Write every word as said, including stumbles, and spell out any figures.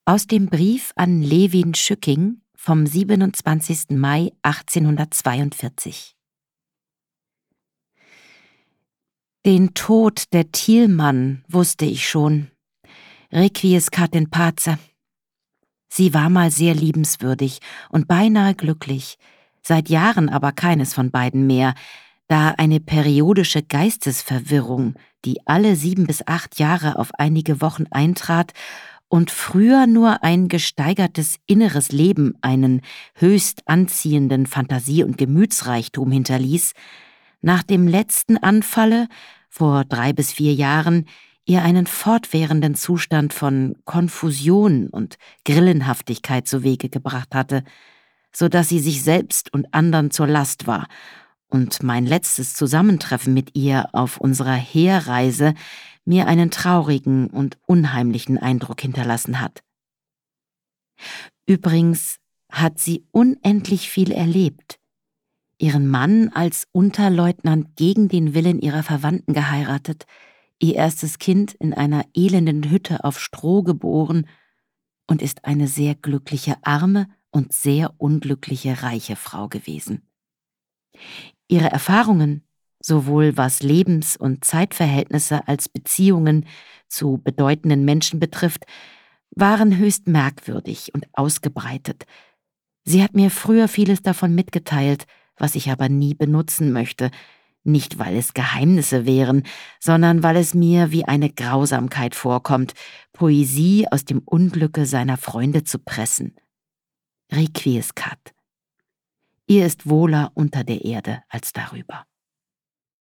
Aus dem Brief an Levin Schücking vom siebenundzwanzigsten Mai achtzehnhundertzweiundvierzig. Den Tod der Thielmann wusste ich schon. Requiescat in pace. Sie war mal sehr liebenswürdig und beinahe glücklich, seit Jahren aber keines von beiden mehr, da eine periodische Geistesverwirrung, die alle sieben bis acht Jahre auf einige Wochen eintrat und früher nur ein gesteigertes inneres Leben, einen höchst anziehenden Fantasie- und Gemütsreichtum hinterließ, nach dem letzten Anfalle, vor drei bis vier Jahren, ihr einen fortwährenden Zustand von Konfusion und Grillenhaftigkeit zu Wege gebracht hatte, so dass sie sich selbst und anderen zur Last war und mein letztes Zusammentreffen mit ihr auf unserer Herreise mir einen traurigen und unheimlichen Eindruck hinterlassen hat. Übrigens hat sie unendlich viel erlebt, ihren Mann als Unterleutnant gegen den Willen ihrer Verwandten geheiratet, ihr erstes Kind in einer elenden Hütte auf Stroh geboren und ist eine sehr glückliche arme und sehr unglückliche reiche Frau gewesen. Ihre Erfahrungen, sowohl was Lebens- und Zeitverhältnisse als Beziehungen zu bedeutenden Menschen betrifft, waren höchst merkwürdig und ausgebreitet. Sie hat mir früher vieles davon mitgeteilt, was ich aber nie benutzen möchte, nicht weil es Geheimnisse wären, sondern weil es mir wie eine Grausamkeit vorkommt, Poesie aus dem Unglücke seiner Freunde zu pressen. Requiescat. Ihr ist wohler unter der Erde als darüber.